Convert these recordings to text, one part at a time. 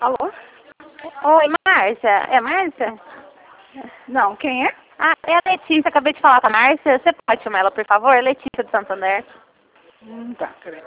Alô? Oi, Márcia. É Márcia? Não, quem é? Ah, é a Letícia. Acabei de falar com a Márcia. Você pode chamar ela, por favor? Letícia de Santander. Tá, peraí.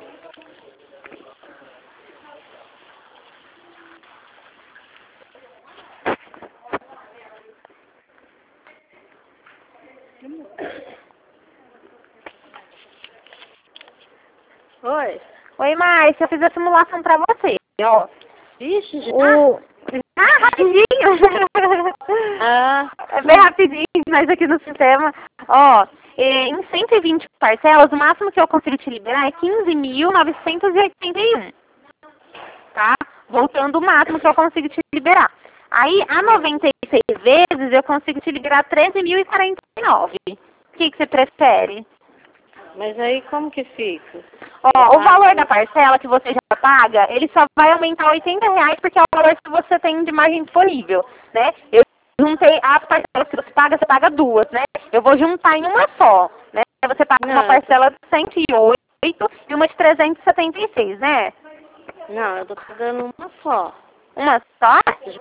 Oi. Oi, Márcia. Eu fiz a simulação pra você, ó. Vixe, já? Ah, rapidinho. Ah. É bem rapidinho, mas aqui no sistema. Ó, em 120 parcelas, o máximo que eu consigo te liberar é 15.981. Tá? Voltando o máximo que eu consigo te liberar. Aí, a 96 vezes, eu consigo te liberar 13.049. O que você prefere? Mas aí como que fica? Ó, o valor da parcela que você já paga, ele só vai aumentar R$ 80 porque é o valor que você tem de margem disponível, né? Eu juntei as parcelas que você paga duas, né? Eu vou juntar em uma só, né? Você paga uma parcela de 108 e uma de 376, né? Não, eu tô pagando uma só. Uma só? De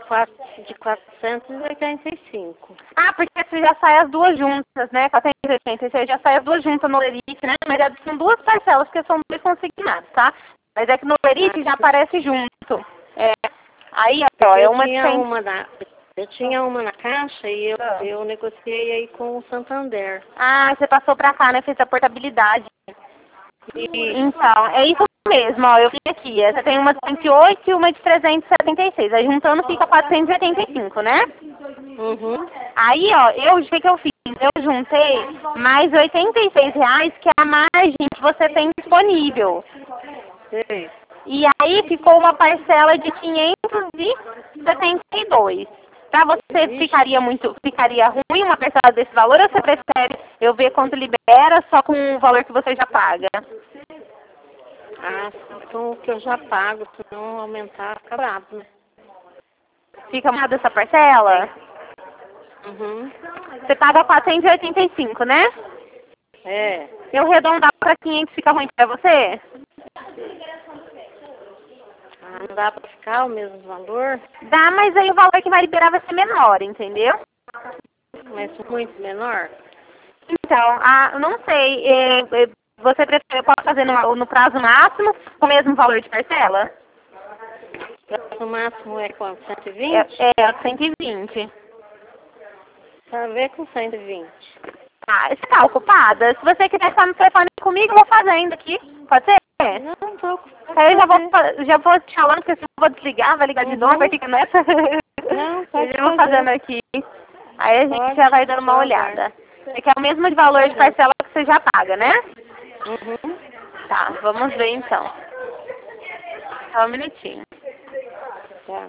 485. Ah, porque você já sai as duas juntas, né? 486 já sai as duas juntas no Lerite, né? Mas são duas parcelas, porque são dois consignados, tá? Mas é que no Lerite já aparece junto. É. Aí, ó, é uma de 100. Eu tinha uma na caixa e eu negociei aí com o Santander. Ah, você passou pra cá, né? Fez a portabilidade. Então, é isso mesmo, ó. Eu vi aqui. Você tem uma de 108 e uma de 376. Aí juntando fica 485, né? Uhum. Aí, ó, o que eu fiz? Eu juntei mais R$ 86, que é a margem que você tem disponível. Sei. E aí ficou uma parcela de 572. Pra você ficaria ruim uma parcela desse valor ou você prefere eu ver quanto libera só com o valor que você já paga? Ah, com o que eu já pago, se não aumentar, fica bravo, né? Fica mais dessa parcela? Uhum. Você paga 485, né? É. Eu arredondar pra 500 fica ruim pra você? Ah, não dá pra ficar o mesmo valor? Dá, mas aí o valor que vai liberar vai ser menor, entendeu? Mas muito menor? Então, não sei. Você prefere, eu posso fazer no prazo máximo com o mesmo valor de parcela? O máximo é quanto? 120? É 120. Pra ver com 120. Ah, você tá ocupada? Se você quiser estar no telefone comigo, eu vou fazendo aqui. Pode ser? Não, tô ocupada. Aí eu já vou te falando, porque se eu vou desligar, vai ligar de novo, vai ficar nessa. Não, pode Eu vou fazendo aqui. Aí a gente já vai dando uma olhada. É que é o mesmo de valor de parcela que você já paga, né? Uhum. Tá, vamos ver então. Só um minutinho. Tá.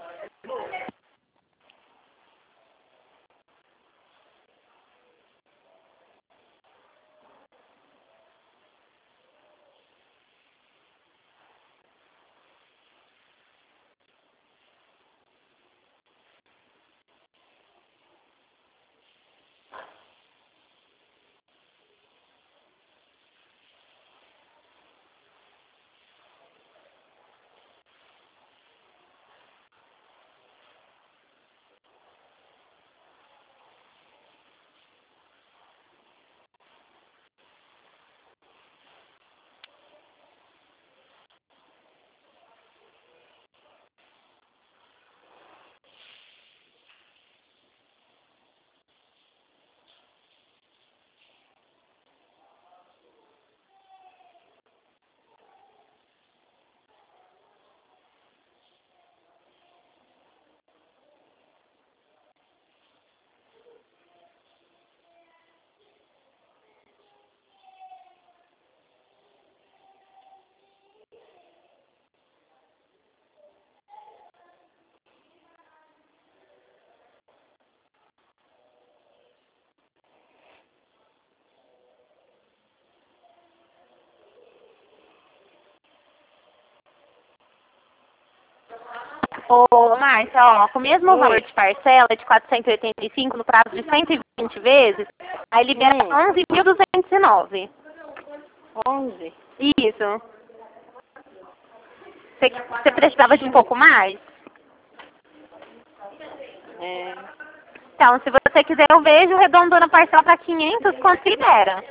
Ô, Márcia, ó, com o mesmo valor de parcela de 485 no prazo de 120 vezes, aí libera 11.209. 11? Isso. Você precisava de um pouco mais? É. Então, se você quiser, eu vejo arredondando a parcela para 500, considera.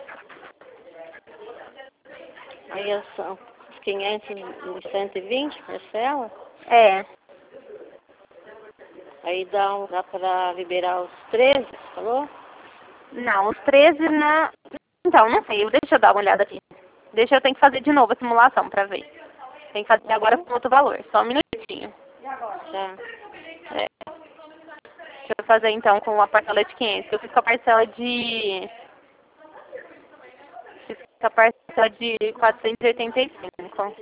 Aí são 500 e 120 parcela? É. Aí dá pra liberar os 13, falou? Não, os 13 não... Então, não sei, deixa eu dar uma olhada aqui. Eu tenho que fazer de novo a simulação para ver. Tem que fazer agora com outro valor, só um minutinho. Tá. É. Deixa eu fazer então com a parcela de 500. Eu fiz com a parcela de... Fiz com a parcela de 485.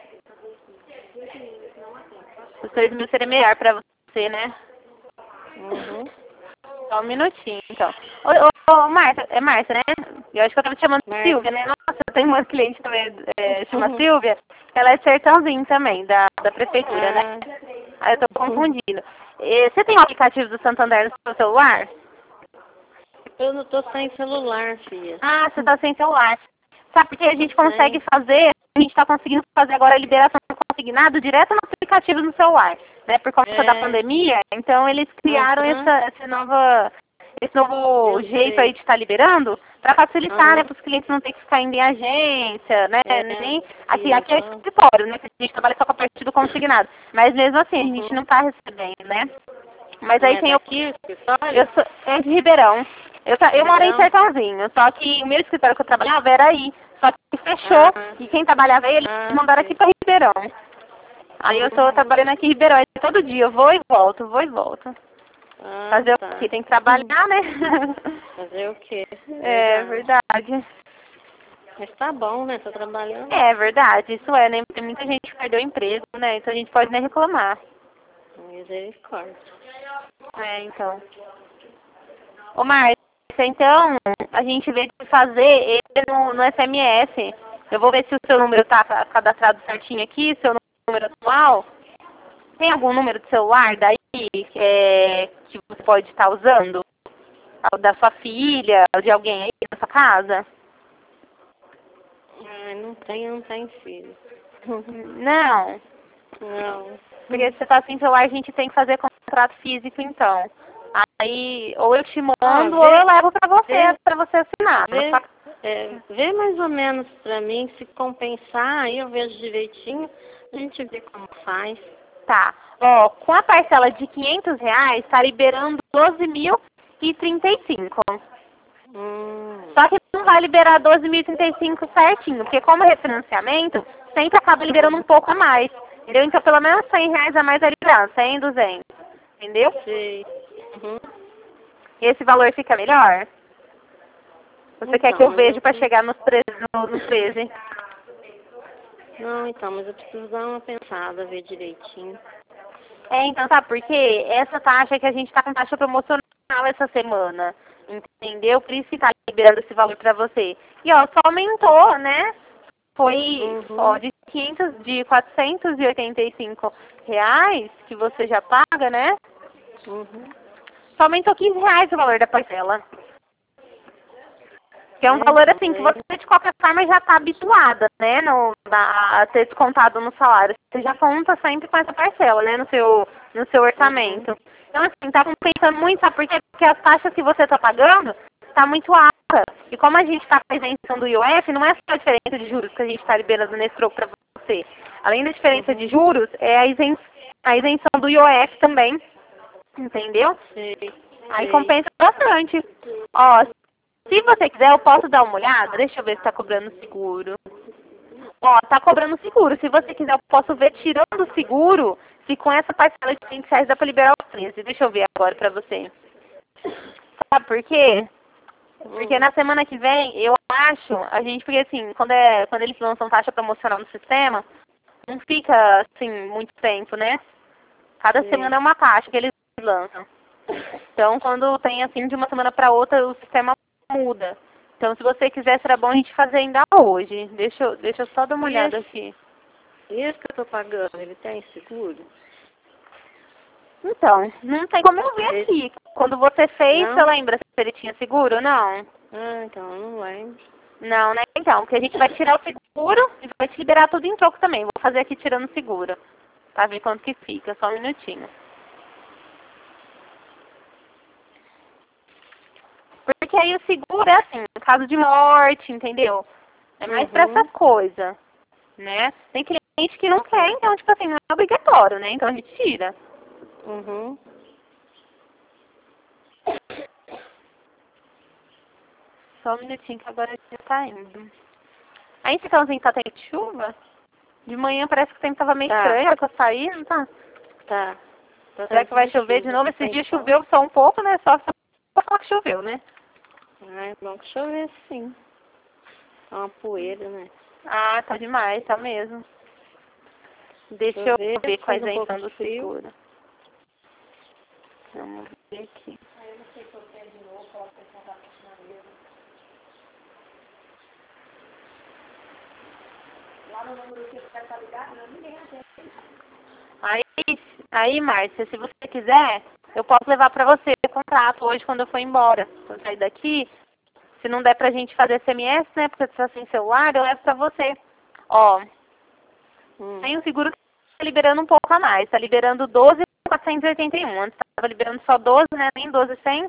Os 3 mil seria melhor para você, né? Uhum. Só um minutinho, então. Ô, Márcia, é Márcia, né? Eu acho que eu tava te chamando de Márcia. Silvia, né? Nossa, eu tenho uma cliente também, chama Silvia. Ela é sertãozinho também, da prefeitura, né? Aí eu tô confundindo. Você tem o aplicativo do Santander no seu celular? Eu não tô sem celular, filha. Ah, você tá sem celular. Sabe porque a gente Não consegue fazer, a gente tá conseguindo fazer agora a liberação consignado direto no aplicativo no celular, né? Por conta da pandemia, então eles criaram esse novo jeito aí de estar liberando para facilitar, né, para os clientes não ter que ficar indo em agência, né, nem aqui é escritório, né, que a gente trabalha só com a parte do consignado, mas mesmo assim a gente não está recebendo, né. Mas aí tem aqui, é de Ribeirão. Eu moro em Sertãozinho, só que o meu escritório que eu trabalhava era aí, só que fechou e quem trabalhava aí, eles mandaram aqui para Ribeirão. Aí eu tô trabalhando aqui em Ribeirão, aí todo dia eu vou e volto, Fazer o quê? Tem que trabalhar, né? Fazer o quê? É verdade. Mas tá bom, né? Tô trabalhando. É verdade, isso é, né? Tem muita gente que perdeu o emprego, né? Então a gente pode nem reclamar. Misericórdia. É, então. Ô, Márcia, então a gente vê de fazer ele no SMS. Eu vou ver se o seu número tá cadastrado certinho aqui, seu número atual. Tem algum número de celular daí que você pode estar usando? Da sua filha, de alguém aí na sua casa? Não tem filho. Não. Não. Porque se você tá sem celular, a gente tem que fazer contrato físico, então. Aí, ou eu te mando, ou eu levo pra você assinar. Vê mais ou menos pra mim, se compensar, aí eu vejo direitinho, a gente vê como faz. Tá. Ó, com a parcela de R$500, tá liberando 12.035. Só que não vai liberar 12.035 certinho, porque como é refinanciamento, sempre acaba liberando um pouco a mais. Entendeu? Então pelo menos R$100 a mais vai liberar, 100, 200. Entendeu? Sim. Esse valor fica melhor? Você quer que eu veja para chegar nos 13? Não, então, mas eu preciso dar uma pensada, ver direitinho. Então, sabe por quê? Essa taxa que a gente tá com taxa promocional essa semana, entendeu? Por isso que tá liberando esse valor pra você. E, ó, só aumentou, né? Foi, ó, de R$485 que você já paga, né? Só aumentou R$15 o valor da parcela. Que é um valor assim que você de qualquer forma já está habituada, né, a ter descontado no salário. Você já conta sempre com essa parcela, né, no seu orçamento. Então assim, tá compensando muito, sabe por quê? Porque as taxas que você está pagando está muito alta. E como a gente está com a isenção do IOF, não é só a diferença de juros que a gente está liberando nesse troco para você. Além da diferença de juros, é a isenção do IOF também. Entendeu? Aí compensa bastante. Ó, se você quiser, eu posso dar uma olhada. Deixa eu ver se tá cobrando seguro. Ó, tá cobrando seguro. Se você quiser, eu posso ver tirando o seguro se com essa parcela de R$20 dá pra liberar os 13. Deixa eu ver agora pra você. Sabe por quê? Porque na semana que vem, eu acho, porque assim, quando eles lançam taxa promocional no sistema, não fica assim muito tempo, né? Cada semana é uma taxa que eles lançam. Então, quando tem assim de uma semana para outra, o sistema muda. Então, se você quiser, será bom a gente fazer ainda hoje. Deixa eu só dar uma olhada aqui. E esse que eu tô pagando, ele tem seguro? Então, não tem como eu ver aqui. Quando você fez, você lembra se ele tinha seguro ou não? Então, eu não lembro. Não, né? Então, porque a gente vai tirar o seguro e vai te liberar tudo em troco também. Vou fazer aqui tirando o seguro. Pra ver quanto que fica. Só um minutinho. porque aí o seguro é assim, em caso de morte, entendeu? É mais pra essas coisas, né? Tem cliente que não quer, então, tipo assim, não é obrigatório, né? Então a gente tira. Uhum. Só um minutinho que agora já tá indo. Aí esse cãozinho tá tendo chuva? De manhã parece que o tempo tava meio estranho, a que eu saí, não tá? Tá. Será que vai chover de novo? Esse dia choveu só um pouco, né? Só pra falar que choveu, né? Ah, é bom que chover sim. É uma poeira, né? Ah, tá demais, tá mesmo. Deixa eu ver com a isenção do seguro. Vamos ver aqui. Aí, Márcia, se você quiser, eu posso levar pra você o contrato hoje quando eu for embora. Quando eu sair daqui, se não der pra gente fazer SMS, né, porque você tá sem celular, eu levo pra você. Ó, tem um seguro que tá liberando um pouco a mais. Tá liberando 12.481. Antes tava liberando só 12, né, nem 12.100.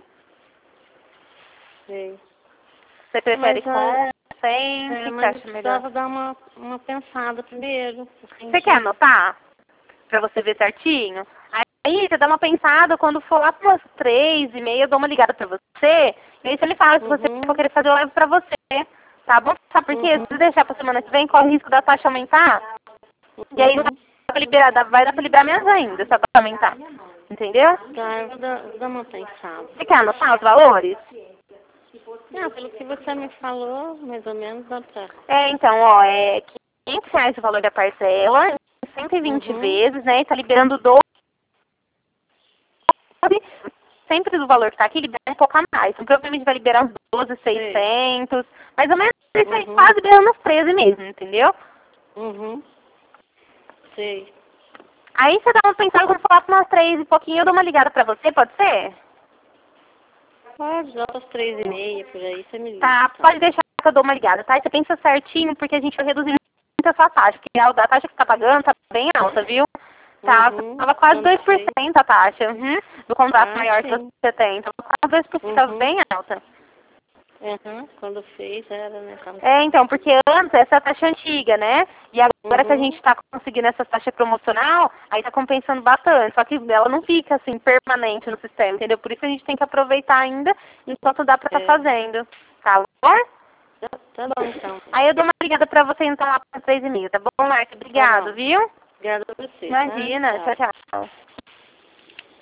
Sei. Você prefere com 100? O É, que você mas eu acha melhor? precisava dar uma pensada primeiro. Você quer anotar? Pra você ver certinho? Aí você dá uma pensada, quando for lá para umas 3h30, eu dou uma ligada pra você. E aí você me fala, se você for querer fazer, eu levo pra você. Tá bom? Sabe por quê? Se deixar pra semana que vem, corre o risco da taxa aumentar. E aí não vai pra liberar, vai dar pra liberar menos ainda, se a taxa aumentar. Entendeu? Tá, eu vou dar uma pensada. Você quer anotar os valores? Não, pelo que você me falou, mais ou menos dá pra... É, então, ó, é R$ 500 o valor da parcela, 120 vezes, né? E tá liberando 12. Sempre do valor que tá aqui, libera um pouco a mais. Então, provavelmente vai liberar uns 12.600. Mais ou menos isso aí, quase beirando uns 13 mesmo, entendeu? Sei. Aí você dá uma pensada, quando falar com umas 3 e pouquinho, eu dou uma ligada pra você, pode ser? Pode, lá para as 3h30, por aí, você me liga. Tá, pode deixar que eu dou uma ligada, tá? E você pensa certinho, porque a gente vai reduzir muito a sua taxa, porque a taxa que você tá pagando tá bem alta, viu? Tá, tava quase 2% a taxa do contrato maior que você tem. Tava quase 2%, tava bem alta. Quando fez era, né? É, então, porque antes essa é a taxa antiga, né? E agora que a gente tá conseguindo essa taxa promocional, aí tá compensando bastante. Só que ela não fica, assim, permanente no sistema, entendeu? Por isso a gente tem que aproveitar ainda enquanto dá pra tá fazendo. Tá bom? Tá bom, então. Aí eu dou uma ligada pra você, então, lá para 3h30, tá bom, Marcia? Obrigado, viu? Obrigada a você. Imagina, tchau, tchau.